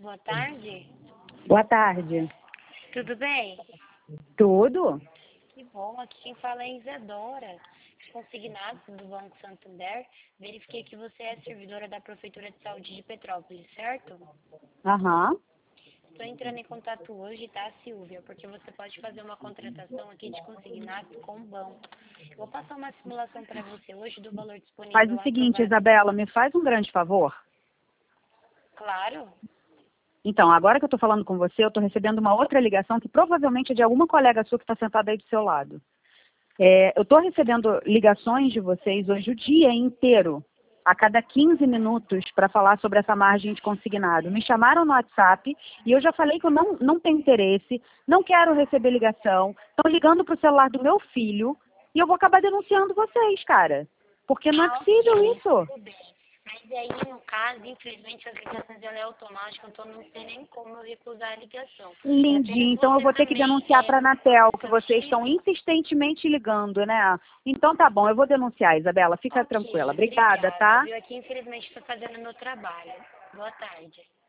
Boa tarde. Boa tarde. Tudo bem? Tudo? Que bom. Aqui quem fala é Isadora, consignado do Banco Santander. Verifiquei que você é servidora da Prefeitura de Saúde de Petrópolis, certo? Aham. Estou entrando em contato hoje, tá, Silvia? Porque você pode fazer uma contratação aqui de consignados com o banco. Eu vou passar uma simulação para você hoje do valor disponível Faz o seguinte, aprovado. Isabela, me faz um grande favor. Claro. Então, agora que eu estou falando com você, eu estou recebendo uma outra ligação que provavelmente é de alguma colega sua que está sentada aí do seu lado. Eu estou recebendo ligações de vocês hoje o dia inteiro, a cada 15 minutos, para falar sobre essa margem de consignado. Me chamaram no WhatsApp e eu já falei que eu não tenho interesse, não quero receber ligação. Estão ligando para o celular do meu filho e eu vou acabar denunciando vocês, cara. Porque não é possível Ok, isso. tudo bem. Mas aí, no caso, infelizmente, as ligações ela é automática, então não tem nem como eu recusar a ligação. É Entendi. apenas Então eu você vou ter que também denunciar para a Anatel, que seu vocês estão chip. insistentemente ligando, né? Então tá bom, eu vou denunciar, Isabela. Fica tranquila. Ok, Obrigada, obrigada, tá? viu? Aqui, infelizmente, estou fazendo meu trabalho. Boa tarde.